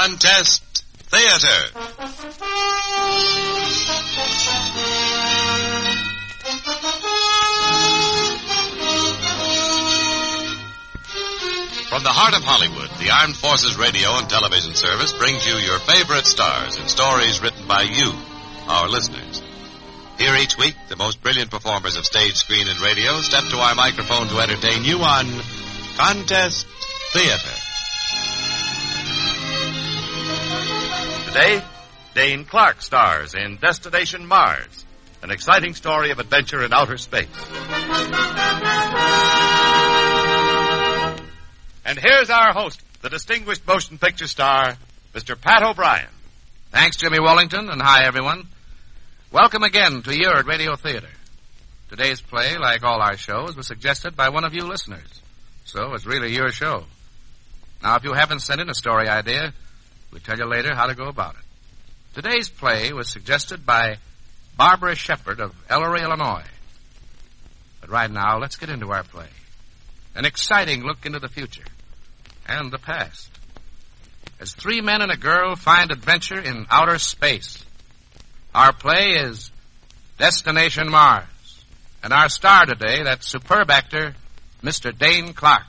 Contest Theater. From the heart of Hollywood, the Armed Forces Radio and Television Service brings you your favorite stars in stories written by you, our listeners. Here each week, the most brilliant performers of stage, screen, and radio step to our microphone to entertain you on Contest Theater. Today, Dane Clark stars in Destination Mars, an exciting story of adventure in outer space. And here's our host, the distinguished motion picture star, Mr. Pat O'Brien. Thanks, Jimmy Wallington, and hi, everyone. Welcome again to your Radio Theater. Today's play, like all our shows, was suggested by one of you listeners. So it's really your show. Now, if you haven't sent in a story idea, we'll tell you later how to go about it. Today's play was suggested by Barbara Shepard of Ellery, Illinois. But right now, let's get into our play. An exciting look into the future and the past. As three men and a girl find adventure in outer space. Our play is Destination Mars. And our star today, that superb actor, Mr. Dane Clark.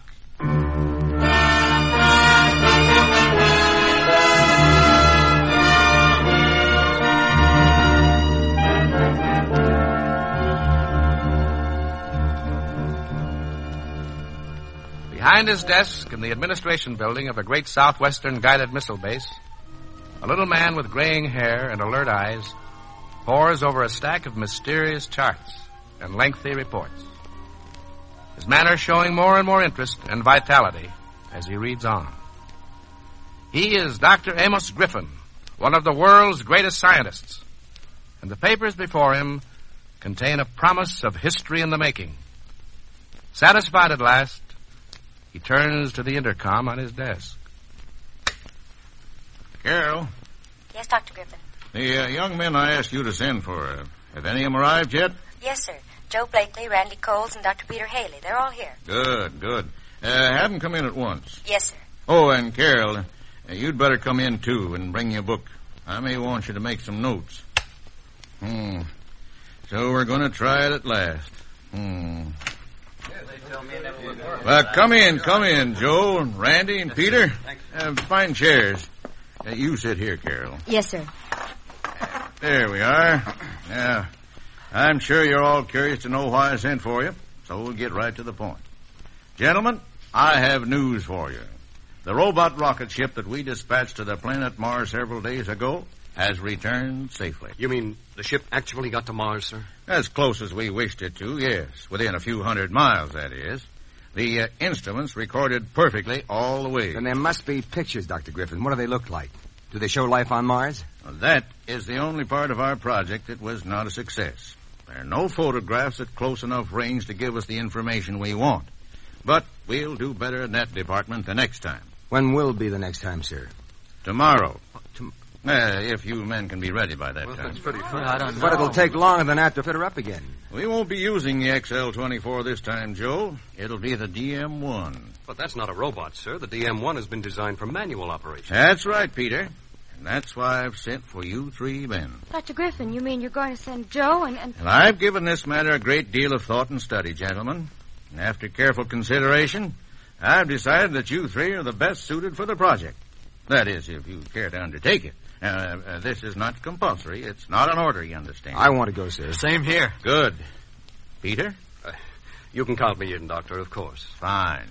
Behind his desk in the administration building of a great southwestern guided missile base, a little man with graying hair and alert eyes pores over a stack of mysterious charts and lengthy reports. His manner showing more and more interest and vitality as he reads on. He is Dr. Amos Griffin, one of the world's greatest scientists, and the papers before him contain a promise of history in the making. Satisfied at last, he turns to the intercom on his desk. Carol? Yes, Dr. Griffin. The young men I asked you to send for, have any of them arrived yet? Yes, sir. Joe Blakely, Randy Coles, and Dr. Peter Haley. They're all here. Good. Have them come in at once. Yes, sir. Oh, and Carol, you'd better come in, too, and bring your book. I may want you to make some notes. So we're going to try it at last. Come in, Joe, and Randy, and Peter. Find chairs. You sit here, Carol. Yes, sir. There we are. Now, I'm sure you're all curious to know why I sent for you, so we'll get right to the point. Gentlemen, I have news for you. The robot rocket ship that we dispatched to the planet Mars several days ago has returned safely. You mean the ship actually got to Mars, sir? As close as we wished it to, yes. Within a few hundred miles, that is. The instruments recorded perfectly all the way. And there must be pictures, Dr. Griffin. What do they look like? Do they show life on Mars? Well, that is the only part of our project that was not a success. There are no photographs at close enough range to give us the information we want. But we'll do better in that department the next time. When will be the next time, sir? Tomorrow. If you men can be ready by that time. That's pretty fun. I don't know. But it'll take longer than that to fit her up again. We won't be using the XL-24 this time, Joe. It'll be the DM-1. But that's not a robot, sir. The DM-1 has been designed for manual operation. That's right, Peter. And that's why I've sent for you three men. Dr. Griffin, you mean you're going to send Joe and... Well, I've given this matter a great deal of thought and study, gentlemen. And after careful consideration, I've decided that you three are the best suited for the project. That is, if you care to undertake it. This is not compulsory. It's not an order, you understand. I want to go, sir. Same here. Good. Peter? You can count me in, Doctor, of course. Fine.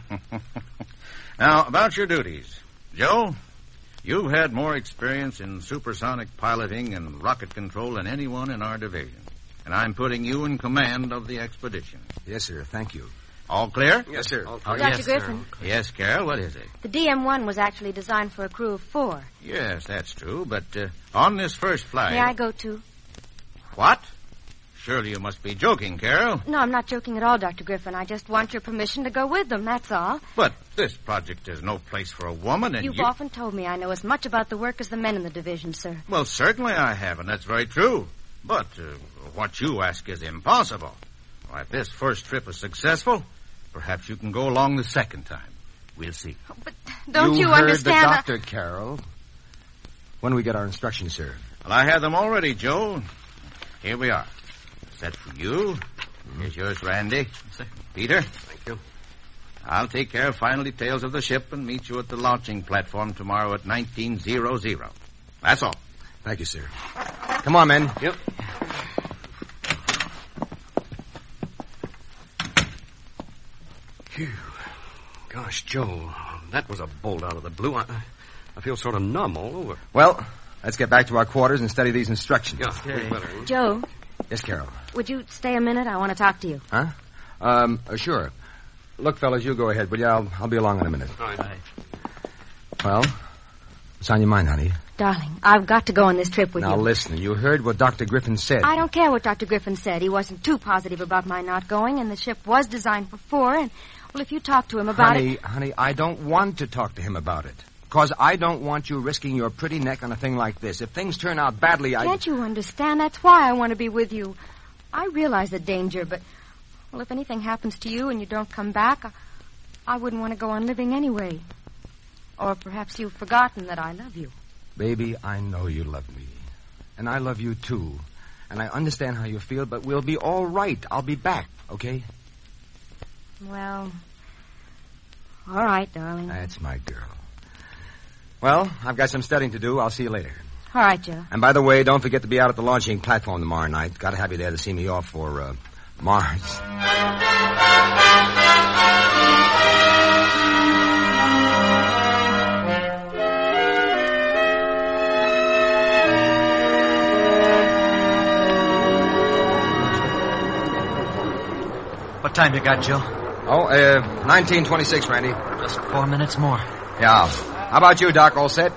Now, about your duties. Joe, you've had more experience in supersonic piloting and rocket control than anyone in our division. And I'm putting you in command of the expedition. Yes, sir. Thank you. All clear? Yes, sir. Dr. Griffin. Sir. Yes, Carol, what is it? The DM-1 was actually designed for a crew of 4. Yes, that's true, but on this first flight... May I go too? What? Surely you must be joking, Carol. No, I'm not joking at all, Dr. Griffin. I just want your permission to go with them, that's all. But this project is no place for a woman, and You've often told me I know as much about the work as the men in the division, sir. Well, certainly I have, and that's very true. But what you ask is impossible. Well, if this first trip is successful, Perhaps you can go along the second time. We'll see. Oh, but don't you understand? You heard the doctor, Carol. When do we get our instructions, sir? Well, I have them all ready, Joe. Here we are. Set for you. Here's yours, Randy. Peter. Thank you. I'll take care of final details of the ship and meet you at the launching platform tomorrow at 1900. That's all. Thank you, sir. Come on, men. Yep. Phew. Gosh, Joe, that was a bolt out of the blue. I feel sort of numb all over. Well, let's get back to our quarters and study these instructions. Yeah, we better. Joe, Yes, Carol. would you stay a minute? I want to talk to you. Huh? Sure. Look, fellas, you go ahead, will you? I'll be along in a minute. All right. Well, what's on your mind, honey? Darling, I've got to go on this trip with Now, you. listen, you heard what Dr. Griffin said. I don't care what Dr. Griffin said. He wasn't too positive about my not going, and the ship was designed for 4, and, well, if you talk to him about it... Honey, I don't want to talk to him about it. Because I don't want you risking your pretty neck on a thing like this. If things turn out badly, Can't you understand? That's why I want to be with you. I realize the danger, but, well, if anything happens to you and you don't come back, I wouldn't want to go on living anyway. Or perhaps you've forgotten that I love you. Baby, I know you love me. And I love you, too. And I understand how you feel, but we'll be all right. I'll be back, okay? Well, all right, darling. That's my girl. Well, I've got some studying to do. I'll see you later. All right, Joe. And by the way, don't forget to be out at the launching platform tomorrow night. Got to have you there to see me off for, Mars. What time you got, Joe? 1926, Randy. Just 4 minutes more. Yeah. How about you, Doc? All set?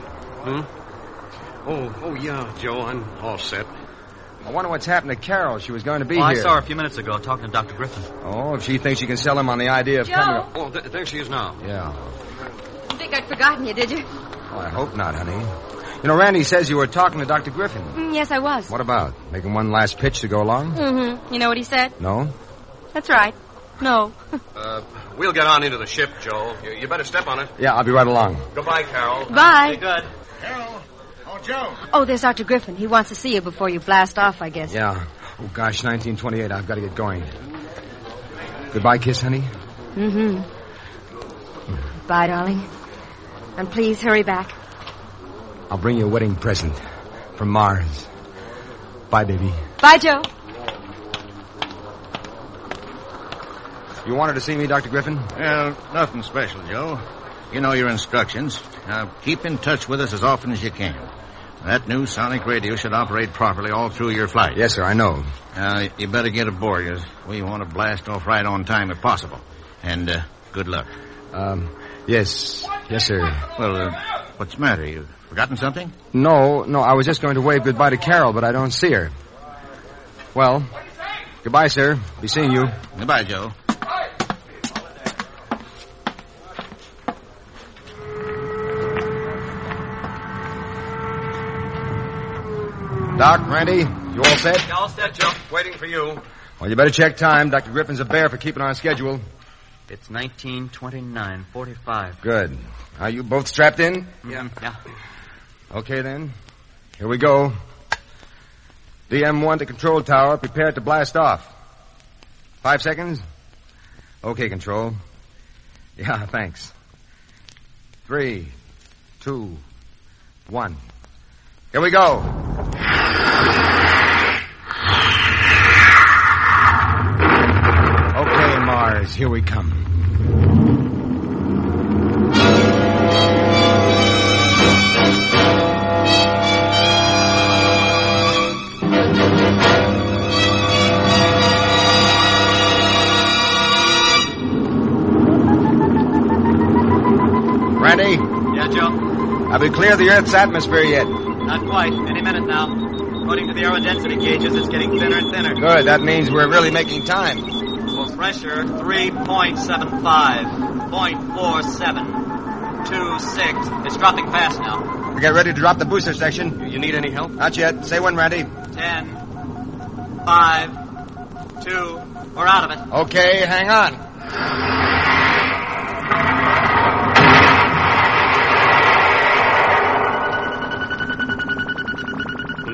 Oh, yeah, Joe, I'm all set. I wonder what's happened to Carol. She was going to be Well, I here. saw her a few minutes ago talking to Dr. Griffin. Oh, if she thinks she can sell him on the idea of Joe! coming... Oh, there she is now. Yeah. You think I'd forgotten you, did you? Oh, I hope not, honey. You know, Randy says you were talking to Dr. Griffin. Yes, I was. What about? Making one last pitch to go along? Mm-hmm. You know what he said? No? That's right. No. We'll get on into the ship, Joe. You better step on it. Yeah, I'll be right along. Goodbye, Carol. Bye. Stay good. Carol. Oh, Joe. Oh, there's Dr. Griffin. He wants to see you before you blast off, I guess. Yeah. Oh, gosh, 1928. I've got to get going. Goodbye, kiss, honey. Mm-hmm. Bye, darling. And please hurry back. I'll bring you a wedding present from Mars. Bye, baby. Bye, Joe. You wanted to see me, Dr. Griffin? Well, nothing special, Joe. You know your instructions. Now, keep in touch with us as often as you can. That new sonic radio should operate properly all through your flight. Yes, sir, I know. You better get aboard, as we want to blast off right on time if possible. And, good luck. Yes. Yes, sir. Well, what's the matter? You forgotten something? No, I was just going to wave goodbye to Carol, but I don't see her. Well, goodbye, sir. Be seeing you. Goodbye, Joe. Doc, Randy, you all set? All set, Joe. Waiting for you. Well, you better check time. Dr. Griffin's a bear for keeping on schedule. It's 19:29:45. Good. Are you both strapped in? Yeah. Okay, then. Here we go. DM-1 to control tower. Prepare to blast off. 5 seconds. Okay, control. Yeah, thanks. 3, 2, 1. Here we go. Okay, Mars, here we come. Randy, Yeah, Joe? have we cleared the Earth's atmosphere yet? Not quite. Any minute now. According to the aerodensity gauges, it's getting thinner and thinner. Good, that means we're really making time. Full pressure, 3.75. 0.47. 26. It's dropping fast now. We get ready to drop the booster section. You need any help? Not yet. Say when, Randy. 10, 5, 2, we're out of it. Okay, hang on.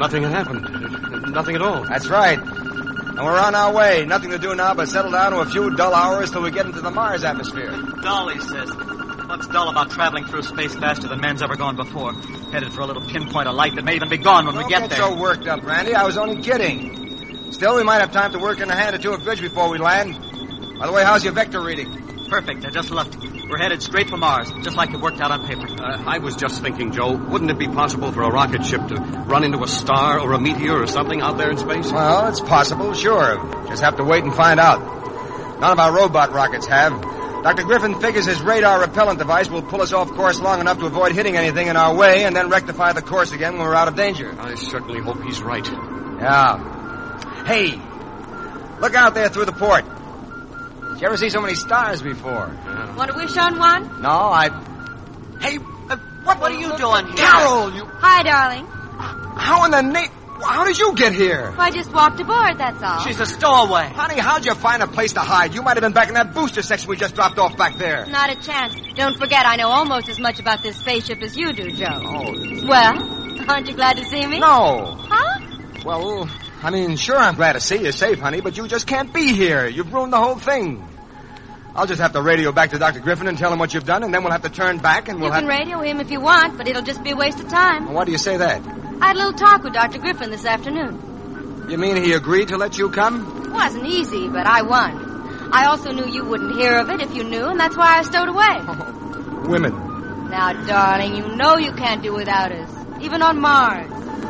nothing had happened. Nothing at all. That's right. And we're on our way. Nothing to do now but settle down to a few dull hours till we get into the Mars atmosphere. Dull, he says. What's dull about traveling through space faster than man's ever gone before? Headed for a little pinpoint of light that may even be gone when we get there. Don't get so worked up, Randy. I was only kidding. Still, we might have time to work in a hand or two of bridge before we land. By the way, how's your vector reading? Perfect. I just looked. We're headed straight for Mars, just like it worked out on paper. I was just thinking, Joe, wouldn't it be possible for a rocket ship to run into a star or a meteor or something out there in space? Well, it's possible, sure. Just have to wait and find out. None of our robot rockets have. Dr. Griffin figures his radar repellent device will pull us off course long enough to avoid hitting anything in our way and then rectify the course again when we're out of danger. I certainly hope he's right. Yeah. Hey, look out there through the port. Did you ever see so many stars before? Want to wish on one? No, Hey, what are you doing here? Carol, you... Hi, darling. How in the name... How did you get here? Well, I just walked aboard, that's all. She's a stowaway. Honey, how'd you find a place to hide? You might have been back in that booster section we just dropped off back there. Not a chance. Don't forget, I know almost as much about this spaceship as you do, Joe. Oh. Well, aren't you glad to see me? No. Huh? Well, I mean, sure, I'm glad to see you safe, honey, but you just can't be here. You've ruined the whole thing. I'll just have to radio back to Dr. Griffin and tell him what you've done, and then we'll have to turn back and we'll You can radio him if you want, but it'll just be a waste of time. Why do you say that? I had a little talk with Dr. Griffin this afternoon. You mean he agreed to let you come? It wasn't easy, but I won. I also knew you wouldn't hear of it if you knew, and that's why I stowed away. Oh, women. Now, darling, you know you can't do without us, even on Mars.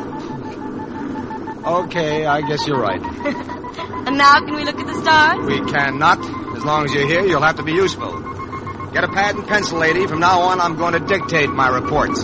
Okay, I guess you're right. And now can we look at the stars? We cannot. As long as you're here, you'll have to be useful. Get a pad and pencil, lady. From now on, I'm going to dictate my reports.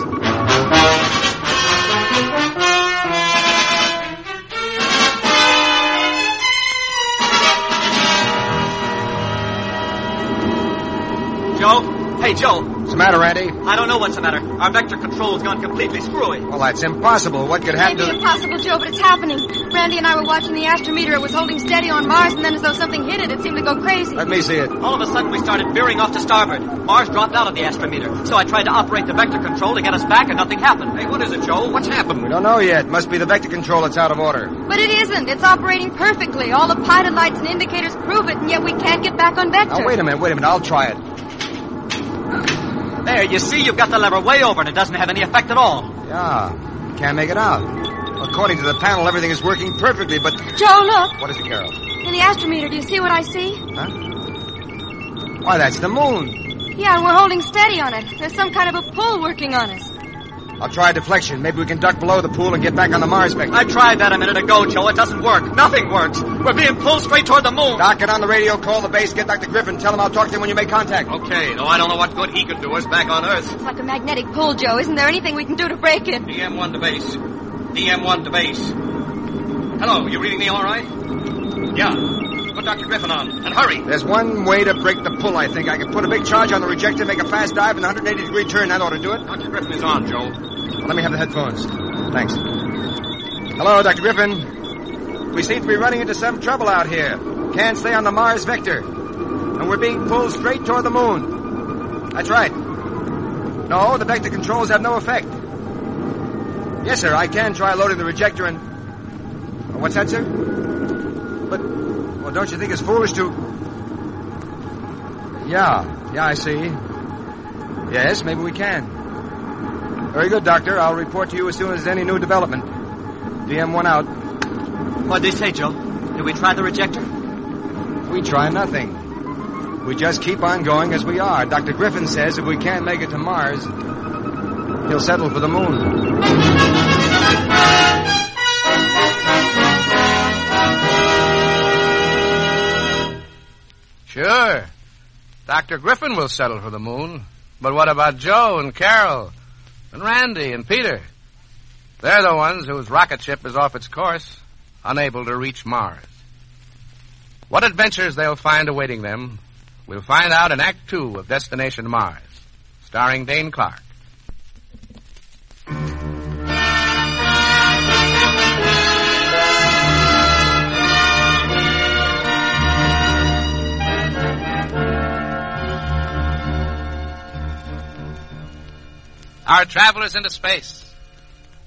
Joe? Hey, Joe. What's the matter, Randy? I don't know what's the matter. Our vector control has gone completely screwy. Well, that's impossible. What could happen Maybe to... impossible, Joe, but it's happening. Randy and I were watching the astrometer. It was holding steady on Mars, and then as though something hit it, it seemed to go crazy. Let me see it. All of a sudden, we started veering off to starboard. Mars dropped out of the astrometer. So I tried to operate the vector control to get us back, and nothing happened. Hey, what is it, Joe? What's happened? We don't know yet. Must be the vector control that's out of order. But it isn't. It's operating perfectly. All the pilot lights and indicators prove it, and yet we can't get back on vector. Now, wait a minute. I'll try it. There, you see, you've got the lever way over, and it doesn't have any effect at all. Yeah, can't make it out. According to the panel, everything is working perfectly, but... Joe, look. What is it, Carol? In the astrometer, do you see what I see? Huh? Why, that's the moon. Yeah, and we're holding steady on it. There's some kind of a pull working on us. I'll try deflection. Maybe we can duck below the pool and get back on the Mars vector. I tried that a minute ago, Joe. It doesn't work. Nothing works. We're being pulled straight toward the moon. Doc, get on the radio, call the base, get Dr. Griffin. Tell him I'll talk to him when you make contact. Okay, though I don't know what good he could do us back on Earth. It's like a magnetic pull, Joe. Isn't there anything we can do to break it? DM1 to base. DM1 to base. Hello, you reading me all right? Yeah. Put Dr. Griffin on, and hurry. There's one way to break the pull, I think. I can put a big charge on the rejector, make a fast dive, and a 180-degree turn. That ought to do it. Dr. Griffin is on, Joe. Well, let me have the headphones. Thanks. Hello, Dr. Griffin. We seem to be running into some trouble out here. Can't stay on the Mars vector. And we're being pulled straight toward the moon. That's right. No, the vector controls have no effect. Yes, sir, I can try loading the rejector and... What's that, sir? But, well, don't you think it's foolish to... Yeah, I see. Yes, maybe we can. Very good, Doctor. I'll report to you as soon as there's any new development. DM1 out. What'd they say, Joe? Did we try the rejector? We try nothing. We just keep on going as we are. Dr. Griffin says if we can't make it to Mars, he'll settle for the moon. Sure. Dr. Griffin will settle for the moon. But what about Joe and Carol and Randy and Peter? They're the ones whose rocket ship is off its course, unable to reach Mars. What adventures they'll find awaiting them, we'll find out in Act 2 of Destination Mars, starring Dane Clark. Our travelers into space.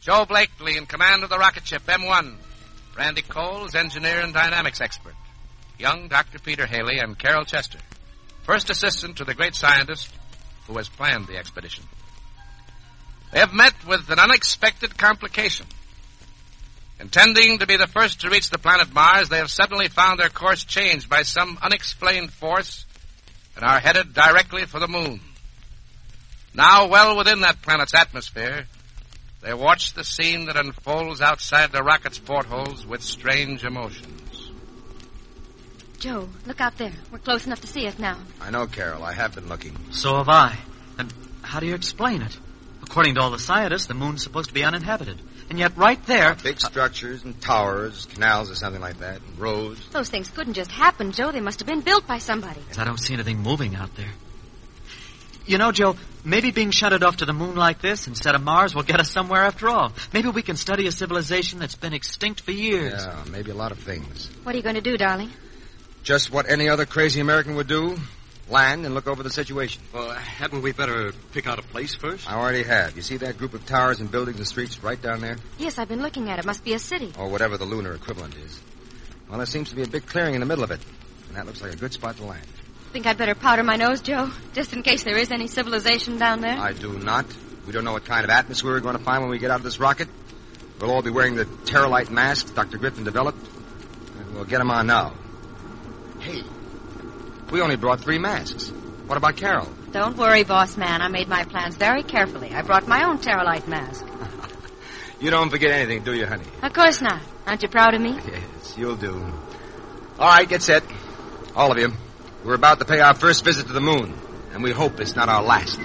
Joe Blakely in command of the rocket ship M1. Randy Coles, engineer and dynamics expert. Young Dr. Peter Haley and Carol Chester, first assistant to the great scientist who has planned the expedition. They have met with an unexpected complication. Intending to be the first to reach the planet Mars, they have suddenly found their course changed by some unexplained force and are headed directly for the moon. Now, well within that planet's atmosphere, they watch the scene that unfolds outside the rocket's portholes with strange emotions. Joe, look out there. We're close enough to see us now. I know, Carol. I have been looking. So have I. And how do you explain it? According to all the scientists, the moon's supposed to be uninhabited. And yet right there... Big structures and towers, canals or something like that, and roads. Those things couldn't just happen, Joe. They must have been built by somebody. I don't see anything moving out there. You know, Joe, maybe being shunted off to the moon like this instead of Mars will get us somewhere after all. Maybe we can study a civilization that's been extinct for years. Yeah, maybe a lot of things. What are you going to do, darling? Just what any other crazy American would do. Land and look over the situation. Well, hadn't we better pick out a place first? I already have. You see that group of towers and buildings and streets right down there? Yes, I've been looking at it. Must be a city. Or whatever the lunar equivalent is. Well, there seems to be a big clearing in the middle of it. And that looks like a good spot to land. Think I'd better powder my nose, Joe? Just in case there is any civilization down there? I do not. We don't know what kind of atmosphere we're going to find when we get out of this rocket. We'll all be wearing the Terralite masks Dr. Griffin developed. And we'll get them on now. Hey, we only brought 3 masks. What about Carol? Don't worry, boss man. I made my plans very carefully. I brought my own Terralite mask. You don't forget anything, do you, honey? Of course not. Aren't you proud of me? Yes, you'll do. All right, get set. All of you. We're about to pay our first visit to the moon, and we hope it's not our last.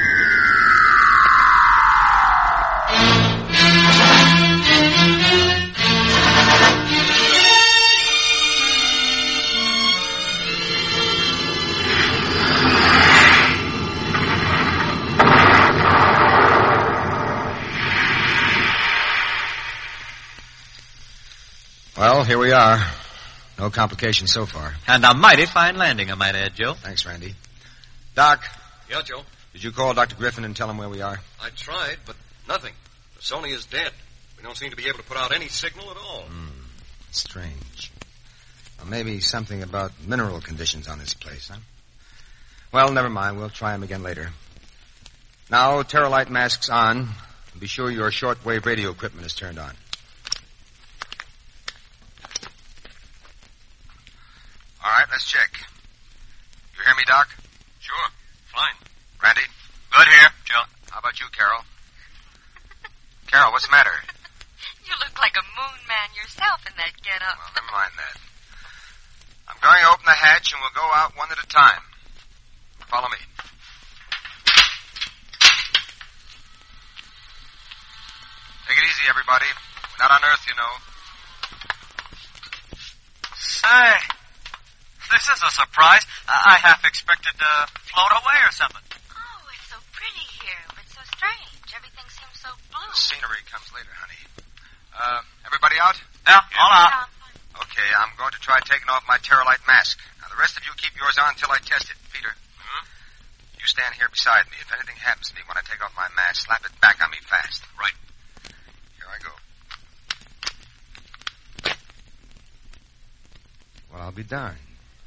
Well, here we are. No complications so far. And a mighty fine landing, I might add, Joe. Thanks, Randy. Doc, Yeah, Joe. did you call Dr. Griffin and tell him where we are? I tried, but nothing. The Sony is dead. We don't seem to be able to put out any signal at all. Strange. Well, maybe something about mineral conditions on this place, huh? Well, never mind. We'll try them again later. Now, Terralite masks on. Be sure your shortwave radio equipment is turned on. All right, let's check. You hear me, Doc? Sure. Fine. Randy? Good here, Joe. How about you, Carol? Carol, what's the matter? You look like a moon man yourself in that getup. Well, never mind that. I'm going to open the hatch and we'll go out one at a time. Follow me. Take it easy, everybody. We're not on Earth, you know. Say, this is a surprise. I half expected to float away or something. Oh, it's so pretty here, but so strange. Everything seems so blue. The scenery comes later, honey. Everybody out? Yeah, all out. Okay, I'm going to try taking off my Terralite mask. Now, the rest of you keep yours on until I test it. Peter, you stand here beside me. If anything happens to me when I take off my mask, slap it back on me fast. Right. Here I go. Well, I'll be darned.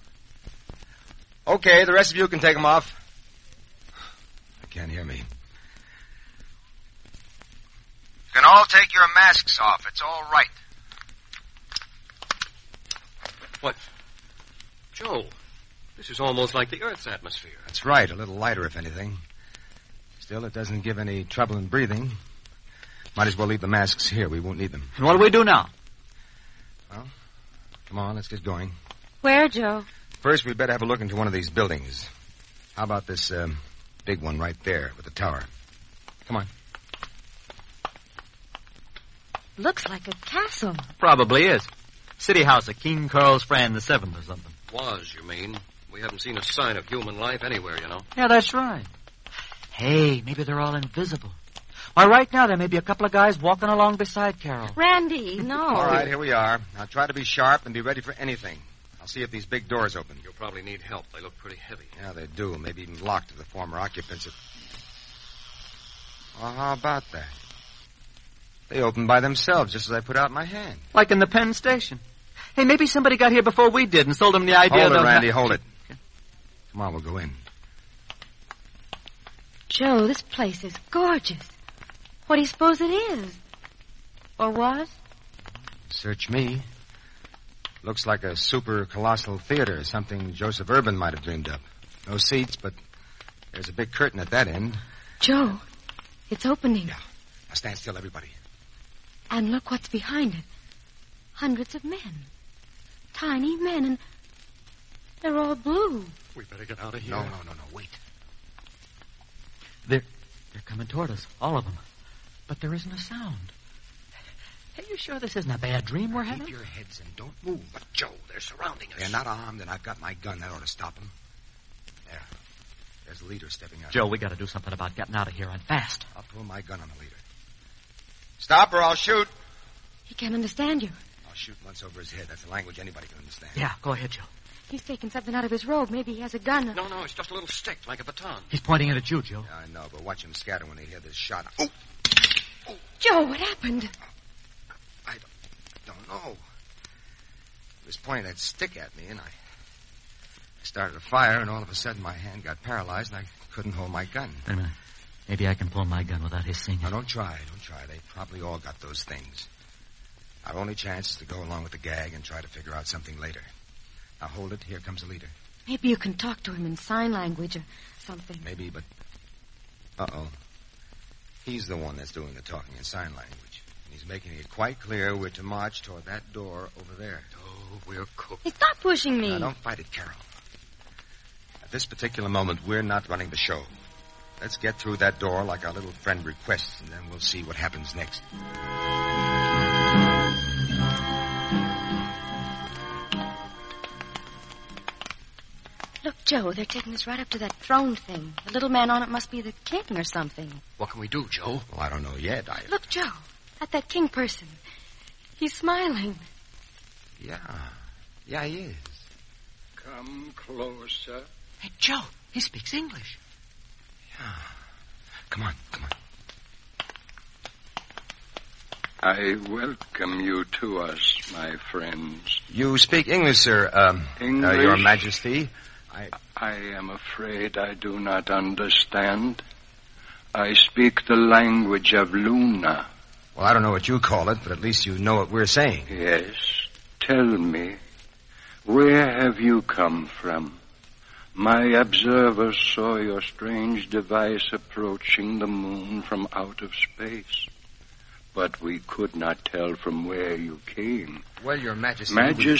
Okay, the rest of you can take them off. I can't hear me. You can all take your masks off. It's all right. What? Joe, this is almost like the Earth's atmosphere. That's right. A little lighter, if anything. Still, it doesn't give any trouble in breathing. Might as well leave the masks here. We won't need them. And what do we do now? Well, come on, let's get going. Where, Joe? First, we'd better have a look into one of these buildings. How about this big one right there with the tower? Come on. Looks like a castle. Probably is. City house of King Carl's Friend the Seventh or something. Was, you mean? We haven't seen a sign of human life anywhere, you know. Yeah, that's right. Hey, maybe they're all invisible. Why, right now there may be a couple of guys walking along beside Carol. Randy, no. All right, here we are. Now try to be sharp and be ready for anything. I'll see if these big doors open. You'll probably need help. They look pretty heavy. Yeah, they do. Maybe even locked to the former occupants of... Well, how about that? They opened by themselves just as I put out my hand. Like in the Penn Station. Hey, maybe somebody got here before we did and sold them the idea Hold that... it, Randy, hold it. Come on, we'll go in. Joe, this place is gorgeous. What do you suppose it is? Or was? Search me. Looks like a super colossal theater, something Joseph Urban might have dreamed up. No seats, but there's a big curtain at that end. Joe, it's opening. Yeah. Now stand still, everybody. And look what's behind it. Hundreds of men. Tiny men, and they're all blue. We better get out of here. No, wait. They're coming toward us, all of them. But there isn't a sound. Are you sure this isn't a bad dream we're having? Keep your heads and don't move. But, Joe, they're surrounding us. They're not armed, and I've got my gun. That ought to stop them. There. There's the leader stepping out. Joe, we got to do something about getting out of here, and fast. I'll pull my gun on the leader. Stop or I'll shoot. He can't understand you. I'll shoot once over his head. That's a language anybody can understand. Yeah, go ahead, Joe. He's taking something out of his robe. Maybe he has a gun. No, it's just a little stick, like a baton. He's pointing it at you, Joe. Yeah, I know, but watch him scatter when they hear this shot. Oh! Joe, what happened? I don't know. He was pointing that stick at me, and I started a fire, and all of a sudden my hand got paralyzed, and I couldn't hold my gun. Wait a minute. Maybe I can pull my gun without his seeing it. No, don't try. They probably all got those things. Our only chance is to go along with the gag and try to figure out something later. Now hold it. Here comes the leader. Maybe you can talk to him in sign language or something. Maybe, but... Uh-oh. He's the one that's doing the talking in sign language. And he's making it quite clear we're to march toward that door over there. Oh, we're cooked. Hey, stop pushing me. Now, don't fight it, Carol. At this particular moment, we're not running the show. Let's get through that door like our little friend requests, and then we'll see what happens next. Look, Joe, they're taking us right up to that throne thing. The little man on it must be the king or something. What can we do, Joe? Well, I don't know yet. Look, Joe, at that king person. He's smiling. Yeah, he is. Come closer. Hey, Joe, he speaks English. Yeah. Come on. I welcome you to us, my friends. You speak English, sir. English? Your Majesty. I am afraid I do not understand. I speak the language of Luna. Well, I don't know what you call it, but at least you know what we're saying. Yes. Tell me, where have you come from? My observers saw your strange device approaching the moon from out of space. But we could not tell from where you came. Well, Your Majesty...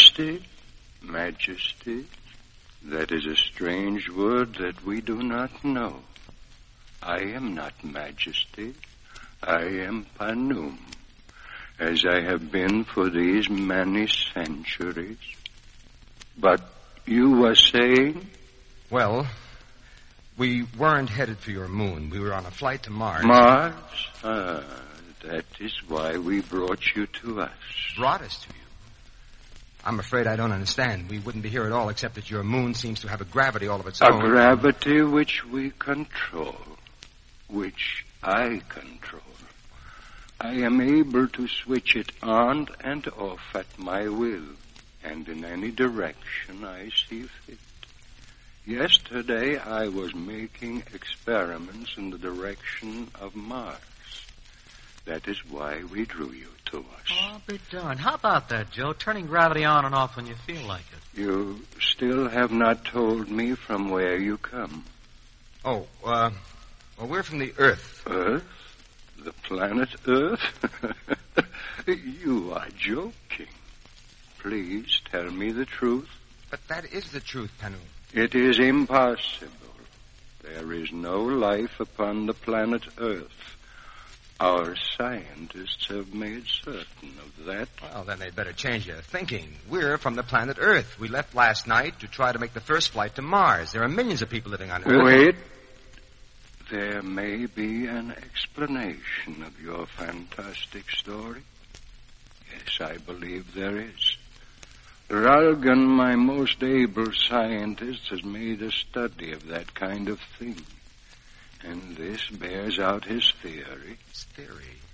Majesty? That is a strange word that we do not know. I am not Majesty. I am Panum, as I have been for these many centuries. But you were saying? Well, we weren't headed for your moon. We were on a flight to Mars. Mars? That is why we brought you to us. Brought us to you? I'm afraid I don't understand. We wouldn't be here at all except that your moon seems to have a gravity all of its own. A gravity which we control, which I control. I am able to switch it on and off at my will, and in any direction I see fit. Yesterday I was making experiments in the direction of Mars. That is why we drew you to us. Oh, be darned. How about that, Joe? Turning gravity on and off when you feel like it. You still have not told me from where you come. Oh, well, we're from the Earth. Earth? The planet Earth? You are joking. Please tell me the truth. But that is the truth, Panu. It is impossible. There is no life upon the planet Earth. Our scientists have made certain of that. Well, then they'd better change their thinking. We're from the planet Earth. We left last night to try to make the first flight to Mars. There are millions of people living on Earth. Wait. There may be an explanation of your fantastic story. Yes, I believe there is. Ralgan, my most able scientist, has made a study of that kind of thing. And this bears out his theory. His theory?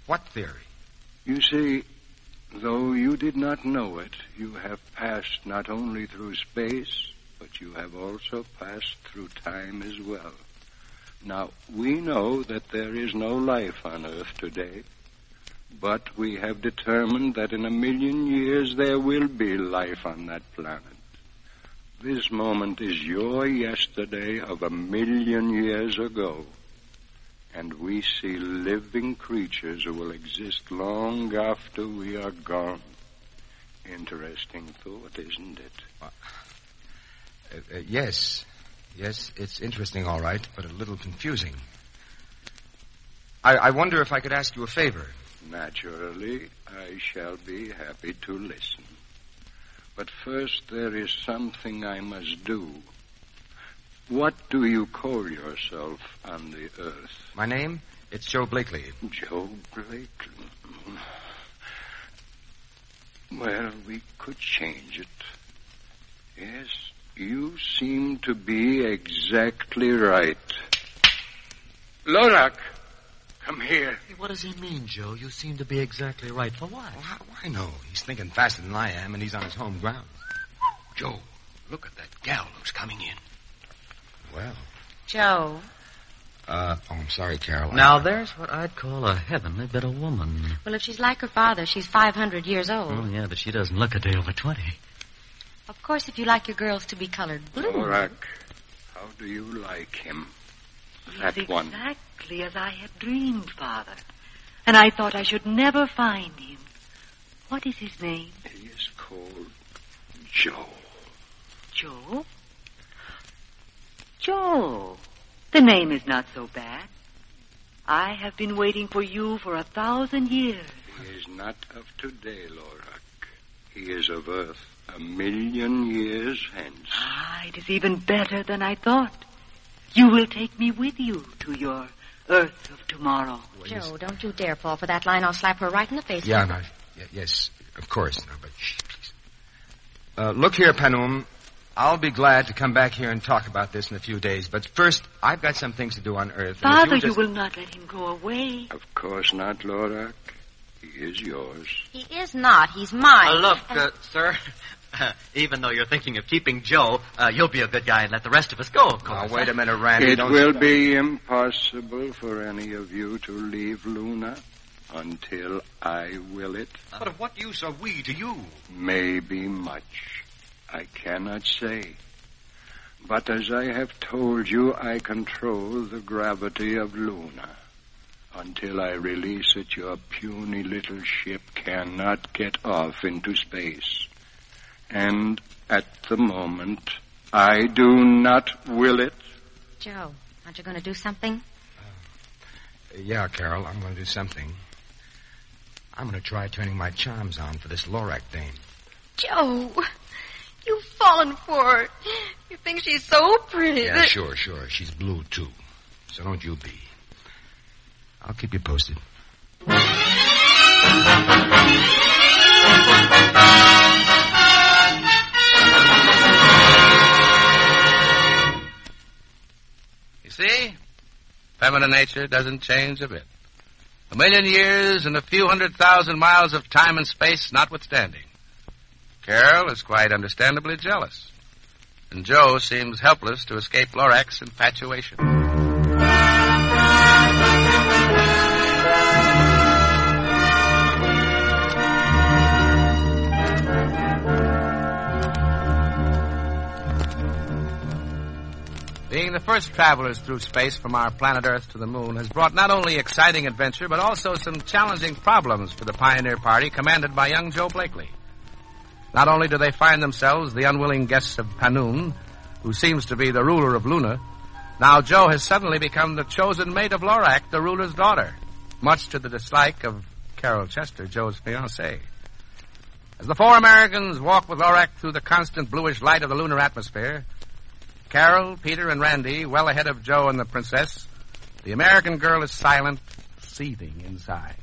What theory? You see, though you did not know it, you have passed not only through space, but you have also passed through time as well. Now, we know that there is no life on Earth today, but we have determined that in 1,000,000 years there will be life on that planet. This moment is your yesterday of 1,000,000 years ago, and we see living creatures who will exist long after we are gone. Interesting thought, isn't it? Yes. Yes, it's interesting, all right, but a little confusing. I wonder if I could ask you a favor. Naturally, I shall be happy to listen. But first, there is something I must do. What do you call yourself on the Earth? My name? It's Joe Blakely. Joe Blakely. Well, we could change it. Yes, you seem to be exactly right. Lorak, come here. Hey, what does he mean, Joe? You seem to be exactly right. For what? Well, how do I know? He's thinking faster than I am, and he's on his home ground. Joe, look at that gal who's coming in. Well. Joe. I'm sorry, Carol. Now, there's what I'd call a heavenly bit of woman. Well, if she's like her father, she's 500 years old. Oh, yeah, but she doesn't look a day over 20. Of course, if you like your girls to be colored blue. Lorak, how do you like him? That He's one. Exactly as I had dreamed, Father. And I thought I should never find him. What is his name? He is called Joe. Joe? Joe. The name is not so bad. I have been waiting for you for 1,000 years. He is not of today, Lorak. He is of Earth 1,000,000 years hence. Ah, it is even better than I thought. You will take me with you to your Earth of tomorrow. Joe, don't you dare fall for that line. I'll slap her right in the face. Yeah, no, yes, of course. No, but shh, please. Look here, Panum. I'll be glad to come back here and talk about this in a few days. But first, I've got some things to do on Earth. Father, you will not let him go away. Of course not, Lorak. He is yours. He is not. He's mine. Look, sir, even though you're thinking of keeping Joe, you'll be a good guy and let the rest of us go, of course. Now, wait a minute, Randy. It will be impossible for any of you to leave Luna until I will it. But of what use are we to you? Maybe much. I cannot say. But as I have told you, I control the gravity of Luna. Until I release it, your puny little ship cannot get off into space. And at the moment, I do not will it. Joe, aren't you going to do something? Yeah, Carol, I'm going to do something. I'm going to try turning my charms on for this Lorak dame. Joe, you've fallen for her. You think she's so pretty. Yeah, sure. She's blue, too. So don't you be. I'll keep you posted. You see? Feminine nature doesn't change a bit. 1,000,000 years and a few 100,000 miles of time and space notwithstanding. Carol is quite understandably jealous. And Joe seems helpless to escape Lorak's infatuation. Being the first travelers through space from our planet Earth to the moon has brought not only exciting adventure, but also some challenging problems for the pioneer party commanded by young Joe Blakely. Not only do they find themselves the unwilling guests of Panun, who seems to be the ruler of Luna, now Joe has suddenly become the chosen mate of Lorak, the ruler's daughter, much to the dislike of Carol Chester, Joe's fiancée. As the four Americans walk with Lorak through the constant bluish light of the lunar atmosphere, Carol, Peter, and Randy, well ahead of Joe and the princess, the American girl is silent, seething inside.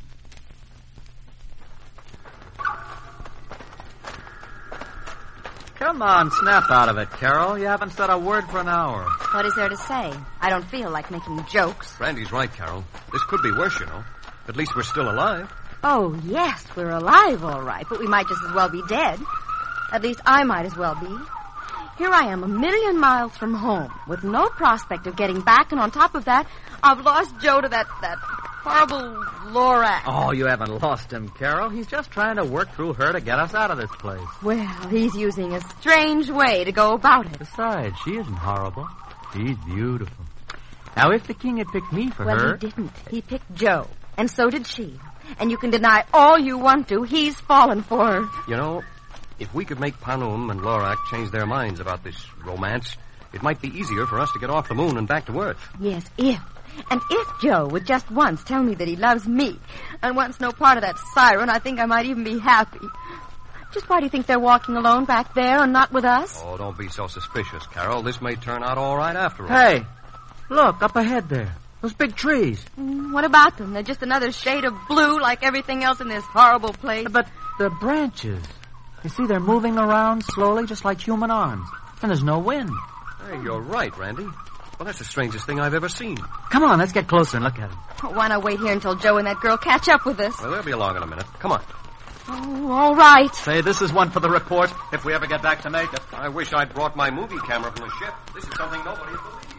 Come on, snap out of it, Carol. You haven't said a word for an hour. What is there to say? I don't feel like making jokes. Randy's right, Carol. This could be worse, you know. At least we're still alive. Oh, yes, we're alive, all right, but we might just as well be dead. At least I might as well be. Here I am, 1,000,000 miles from home, with no prospect of getting back, and on top of that, I've lost Joe to that horrible Lorak. Oh, you haven't lost him, Carol. He's just trying to work through her to get us out of this place. Well, he's using a strange way to go about it. Besides, she isn't horrible. She's beautiful. Now, if the king had picked me for her... Well, he didn't. He picked Joe, and so did she. And you can deny all you want to. He's fallen for her. You know, if we could make Panum and Lorak change their minds about this romance, it might be easier for us to get off the moon and back to Earth. Yes, if. And if Joe would just once tell me that he loves me and wants no part of that siren, I think I might even be happy. Just why do you think they're walking alone back there and not with us? Oh, don't be so suspicious, Carol. This may turn out all right after all. Hey, look, up ahead there. Those big trees. What about them? They're just another shade of blue like everything else in this horrible place. But the branches. You see, they're moving around slowly, just like human arms. And there's no wind. Hey, you're right, Randy. Well, that's the strangest thing I've ever seen. Come on, let's get closer and look at them. Why not wait here until Joe and that girl catch up with us? Well, they'll be along in a minute. Come on. Oh, all right. Say, this is one for the report, if we ever get back to make it. I wish I'd brought my movie camera from the ship. This is something nobody would believe.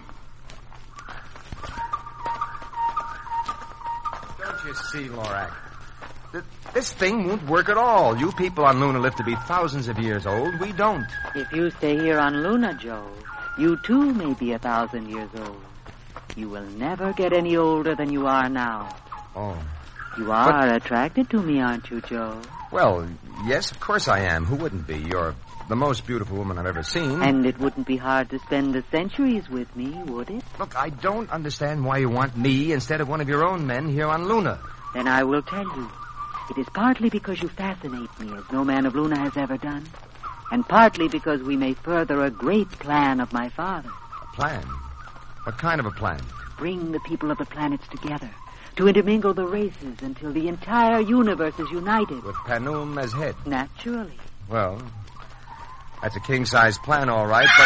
Don't you see, Lorak? This thing won't work at all. You people on Luna live to be thousands of years old. We don't. If you stay here on Luna, Joe, you too may be 1,000 years old. You will never get any older than you are now. Oh. You are attracted to me, aren't you, Joe? Well, yes, of course I am. Who wouldn't be? You're the most beautiful woman I've ever seen. And it wouldn't be hard to spend the centuries with me, would it? Look, I don't understand why you want me instead of one of your own men here on Luna. Then I will tell you. It is partly because you fascinate me as no man of Luna has ever done, and partly because we may further a great plan of my father. A plan? What kind of a plan? Bring the people of the planets together, to intermingle the races until the entire universe is united. With Panum as head? Naturally. Well, that's a king-size plan, all right, but...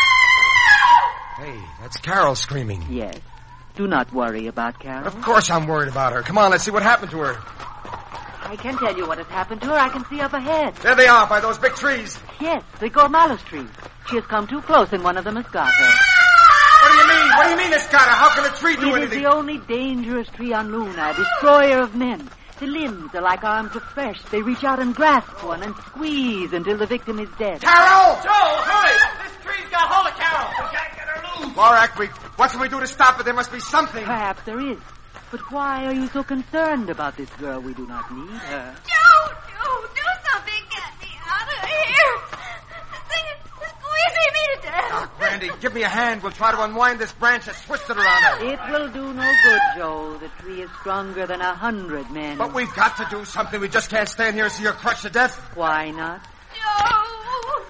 Hey, that's Carol screaming. Yes. Do not worry about Carol. Of course I'm worried about her. Come on, let's see what happened to her. I can tell you what has happened to her. I can see up ahead. There they are, by those big trees. Yes, the Gormalis trees. She has come too close, and one of them has got her. What do you mean? What do you mean it's got her? How can a tree do anything? It is the only dangerous tree on Luna, a destroyer of men. The limbs are like arms of flesh. They reach out and grasp one and squeeze until the victim is dead. Carol! Joe, hurry! This tree's got hold of Carol. We can't get her loose. Lorak, what can we do to stop it? There must be something. Perhaps there is. But why are you so concerned about this girl? We do not need her. Joe, do something. Get me out of here. Squeezing me to death. Doc, Randy, give me a hand. We'll try to unwind this branch that's twisted around her. It will do no good, Joe. The tree is stronger than 100 men. But we've got to do something. We just can't stand here and see her crushed to death. Why not? Joe!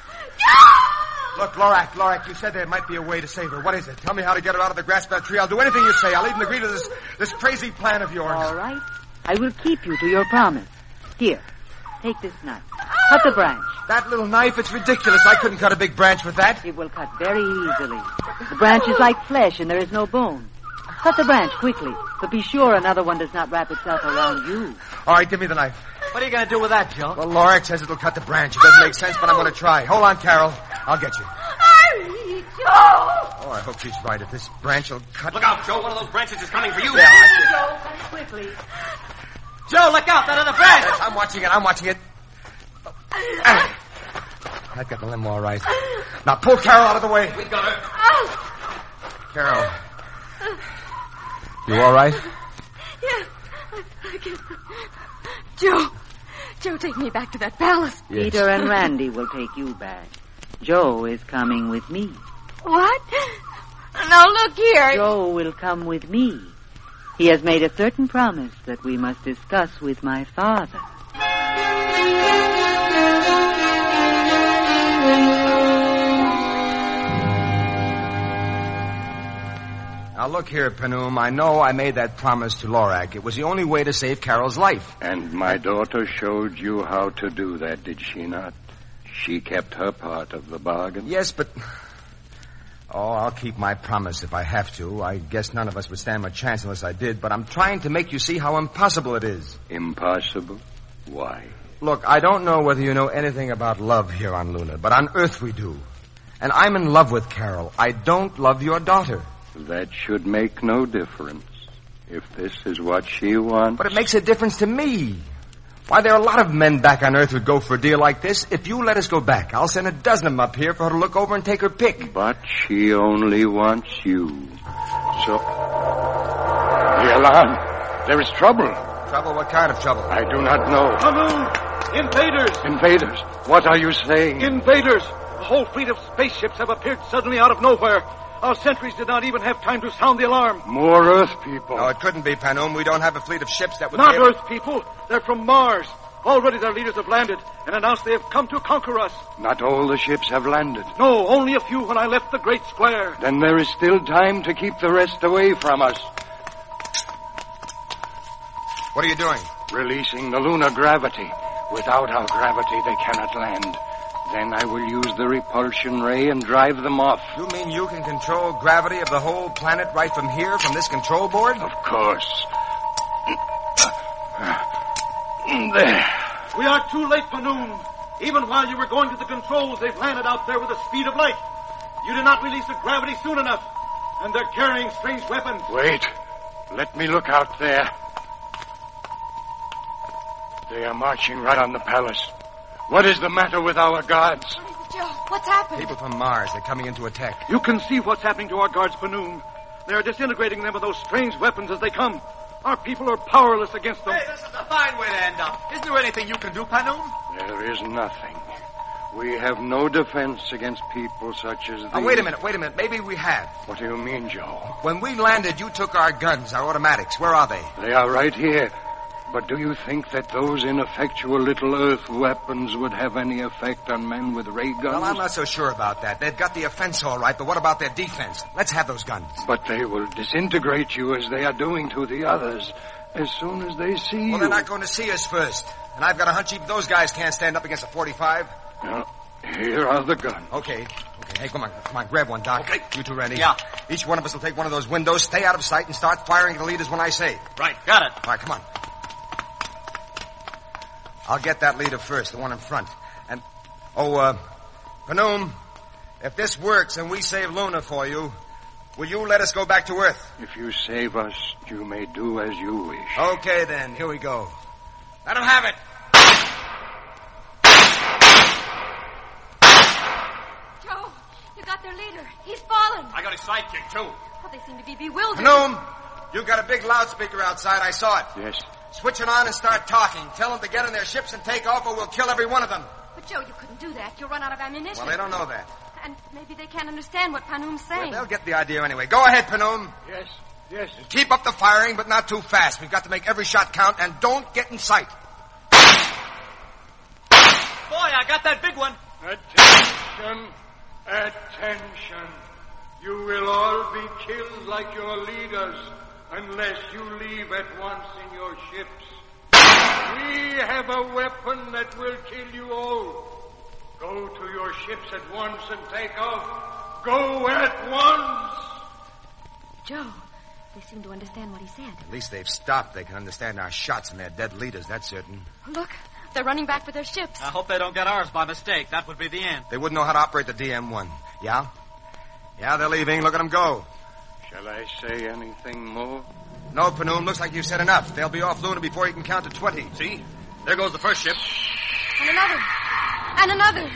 Look, Lorak, you said there might be a way to save her. What is it? Tell me how to get her out of the grasp of that tree. I'll do anything you say. I'll even agree to this crazy plan of yours. All right. I will keep you to your promise. Here, take this knife. Cut the branch. That little knife, it's ridiculous. I couldn't cut a big branch with that. It will cut very easily. The branch is like flesh and there is no bone. Cut the branch quickly, but be sure another one does not wrap itself around you. All right, give me the knife. What are you going to do with that, Joe? Well, Lorak says it'll cut the branch. It doesn't make sense, but I'm going to try. Hold on, Carol. I'll get you. Hurry, Joe! Oh, I hope she's right. If this branch will cut... Look out, Joe. One of those branches is coming for you. Yeah, I see. Joe, come quickly. Joe, look out. That other branch. Yes, I'm watching it. I've got the limb all right. Now pull Carol out of the way. We got her. Carol. You all right? Yeah. I guess. Joe, take me back to that palace. Yes. Peter and Randy will take you back. Joe is coming with me. What? Now look here. Joe will come with me. He has made a certain promise that we must discuss with my father. Now, look here, Panum. I know I made that promise to Lorak. It was the only way to save Carol's life. And my daughter showed you how to do that, did she not? She kept her part of the bargain. Yes, but Oh, I'll keep my promise if I have to. I guess none of us would stand much chance unless I did, but I'm trying to make you see how impossible it is. Impossible? Why? Look, I don't know whether you know anything about love here on Luna, but on Earth we do. And I'm in love with Carol. I don't love your daughter. That should make no difference. If this is what she wants... But it makes a difference to me. Why, there are a lot of men back on Earth who'd go for a deal like this. If you let us go back, I'll send a dozen of them up here for her to look over and take her pick. But she only wants you. So... The alarm. There is trouble. Trouble? What kind of trouble? I do not know. Panoom! Invaders! Invaders? What are you saying? Invaders! A whole fleet of spaceships have appeared suddenly out of nowhere. Our sentries did not even have time to sound the alarm. More Earth people. No, it couldn't be, Panoom. We don't have a fleet of ships that would Not be able... Earth people. They're from Mars. Already their leaders have landed and announced they have come to conquer us. Not all the ships have landed. No, only a few when I left the Great Square. Then there is still time to keep the rest away from us. What are you doing? Releasing the lunar gravity. Without our gravity, they cannot land. Then I will use the repulsion ray and drive them off. You mean you can control gravity of the whole planet right from here, from this control board? Of course. There. We are too late, Panoom. Even while you were going to the controls, they've landed out there with the speed of light. You did not release the gravity soon enough, and they're carrying strange weapons. Wait. Let me look out there. They are marching right on the palace. What is the matter with our guards? Joe, what's happened? People from Mars. They're coming in to attack. You can see what's happening to our guards, Panoom. They are disintegrating them with those strange weapons as they come. Our people are powerless against them. Hey, this is a fine way to end up. Isn't there anything you can do, Panoom? There is nothing. We have no defense against people such as these. Oh, wait a minute. Maybe we have. What do you mean, Joe? When we landed, you took our guns, our automatics. Where are they? They are right here. But do you think that those ineffectual little Earth weapons would have any effect on men with ray guns? Well, I'm not so sure about that. They've got the offense all right, but what about their defense? Let's have those guns. But they will disintegrate you as they are doing to the others as soon as they see you. Well, they're not going to see us first. And I've got a hunch even those guys can't stand up against a 45. Now, here are the guns. Okay. Hey, come on, grab one, Doc. Okay. You two ready? Yeah. Each one of us will take one of those windows, stay out of sight, and start firing at the leaders when I say. Right, got it. All right, come on. I'll get that leader first, the one in front. And, Panoom, if this works and we save Luna for you, will you let us go back to Earth? If you save us, you may do as you wish. Okay, then. Here we go. Let him have it. Joe, you got their leader. He's fallen. I got his sidekick, too. Oh, they seem to be bewildered. Panoom, you've got a big loudspeaker outside. I saw it. Yes. Switch it on and start talking. Tell them to get in their ships and take off or we'll kill every one of them. But, Joe, you couldn't do that. You'll run out of ammunition. Well, they don't know that. And maybe they can't understand what Panoom's saying. Well, they'll get the idea anyway. Go ahead, Panoom. Yes. Keep up the firing, but not too fast. We've got to make every shot count, and don't get in sight. Boy, I got that big one. Attention. You will all be killed like your leaders unless you leave at once in your ships. We have a weapon that will kill you all. Go to your ships at once and take off. Go at once. Joe, they seem to understand what he said. At least they've stopped. They can understand our shots and their dead leaders, that's certain. Look, they're running back for their ships. I hope they don't get ours by mistake. That would be the end. They wouldn't know how to operate the DM-1. Yeah? Yeah, they're leaving. Look at them go. Shall I say anything more? No, Panoom. Looks like you've said enough. They'll be off Luna before you can count to 20. See? There goes the first ship. And another. And another.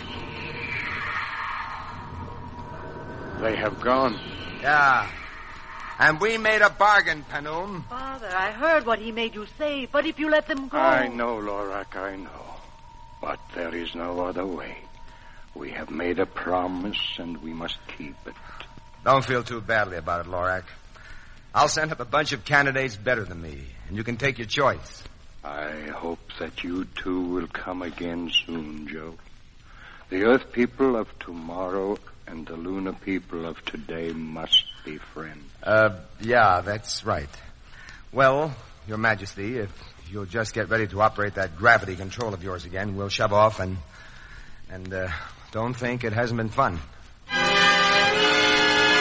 They have gone. Yeah. And we made a bargain, Panoom. Father, I heard what he made you say, but if you let them go... I know, Lorak, I know. But there is no other way. We have made a promise, and we must keep it. Don't feel too badly about it, Lorak. I'll send up a bunch of candidates better than me, and you can take your choice. I hope that you two will come again soon, Joe. The Earth people of tomorrow and the Luna people of today must be friends. Yeah, that's right. Well, Your Majesty, if you'll just get ready to operate that gravity control of yours again, we'll shove off and don't think it hasn't been fun.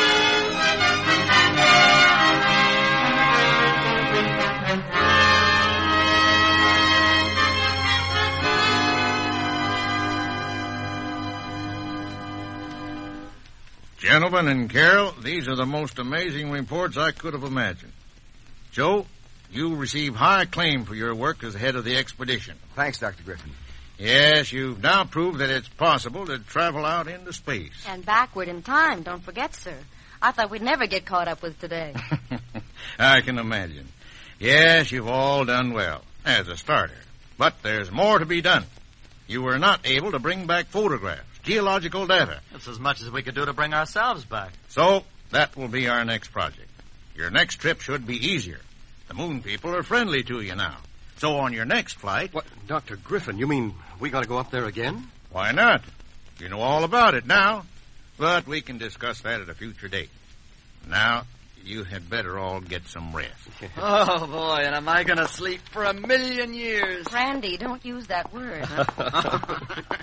Gentlemen and Carol, these are the most amazing reports I could have imagined. Joe, you receive high acclaim for your work as head of the expedition. Thanks, Dr. Griffin. Yes, you've now proved that it's possible to travel out into space. And backward in time, don't forget, sir. I thought we'd never get caught up with today. I can imagine. Yes, you've all done well, as a starter. But there's more to be done. You were not able to bring back photographs, geological data. That's as much as we could do to bring ourselves back. So, that will be our next project. Your next trip should be easier. The moon people are friendly to you now. So on your next flight... What, Dr. Griffin, you mean we got to go up there again? Why not? You know all about it now. But we can discuss that at a future date. Now, you had better all get some rest. Oh, boy, and am I going to sleep for 1,000,000 years? Randy, don't use that word. Huh?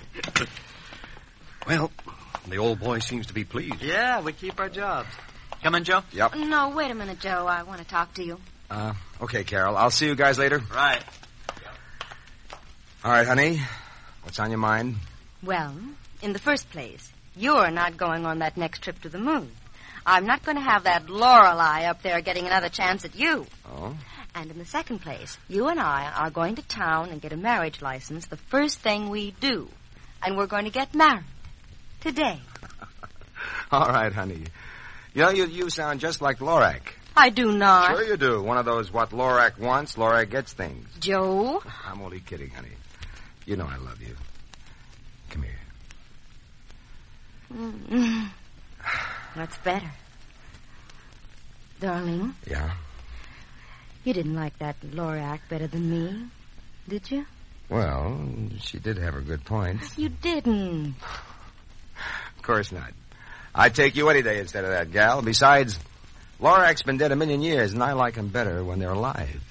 Well, the old boy seems to be pleased. Yeah, we keep our jobs. Come in, Joe? Yep. No, wait a minute, Joe. I want to talk to you. Okay, Carol. I'll see you guys later. Right. All right, honey. What's on your mind? Well, in the first place, you're not going on that next trip to the moon. I'm not going to have that Lorelei up there getting another chance at you. Oh? And in the second place, you and I are going to town and get a marriage license the first thing we do. And we're going to get married. Today. All right, honey. You know, you sound just like Lorak. I do not. Sure you do. One of those what Lorak wants, Lorak gets things. Joe? I'm only kidding, honey. You know I love you. Come here. Mm-hmm. That's better. Darling? Yeah? You didn't like that Lorak better than me, did you? Well, she did have her good points. You didn't. Of course not. I'd take you any day instead of that gal. Besides, Lorak's been dead 1,000,000 years, and I like them better when they're alive.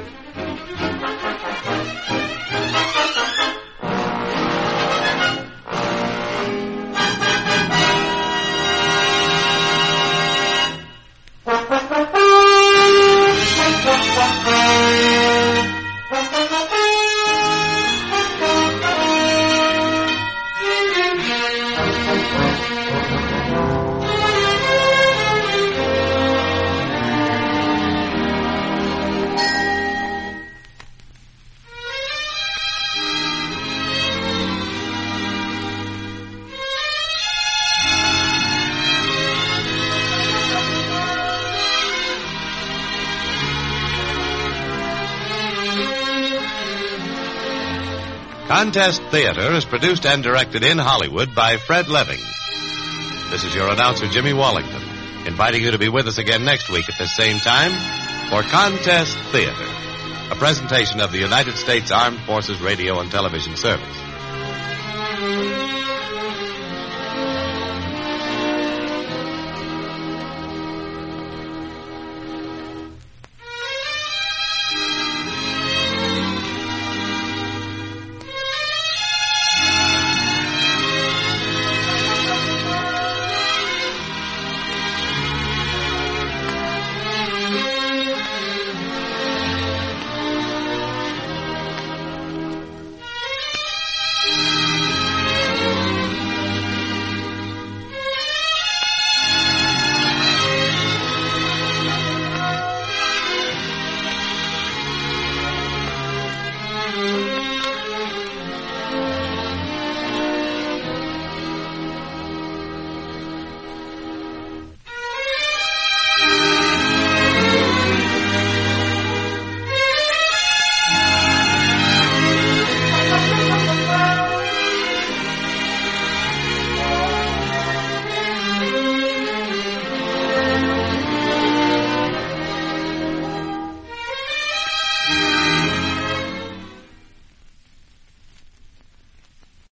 Contest Theater is produced and directed in Hollywood by Fred Leving. This is your announcer, Jimmy Wallington, inviting you to be with us again next week at the same time for Contest Theater, a presentation of the United States Armed Forces Radio and Television Service.